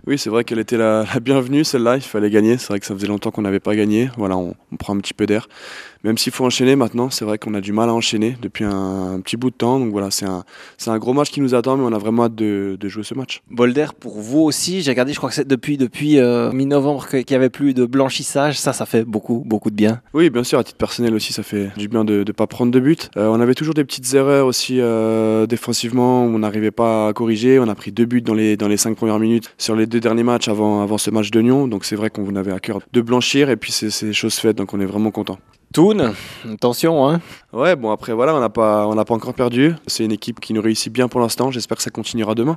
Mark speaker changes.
Speaker 1: Oui, c'est vrai qu'elle était la bienvenue, celle-là, il fallait gagner. C'est vrai que ça faisait longtemps qu'on n'avait pas gagné. Voilà, on prend un petit peu d'air. Même s'il faut enchaîner maintenant, c'est vrai qu'on a du mal à enchaîner depuis un petit bout de temps. Donc voilà, c'est un gros match qui nous attend, mais on a vraiment hâte de jouer ce match.
Speaker 2: Bolder pour vous aussi, j'ai regardé, je crois que c'est depuis mi-novembre qu'il n'y avait plus de blanchissage, ça fait beaucoup, beaucoup de bien.
Speaker 1: Oui, bien sûr, à titre personnel aussi, ça fait du bien de ne pas prendre de but. On avait toujours des petites erreurs aussi défensivement, où on n'arrivait pas à corriger. On a pris 2 buts dans les 5 premières minutes sur les 2 derniers matchs avant ce match de Lyon. Donc c'est vrai qu'on avait à cœur de blanchir et puis c'est chose faite, donc on est vraiment content.
Speaker 2: Toon, attention, hein.
Speaker 1: Ouais, bon après voilà, on n'a pas encore perdu. C'est une équipe qui nous réussit bien pour l'instant. J'espère que ça continuera demain.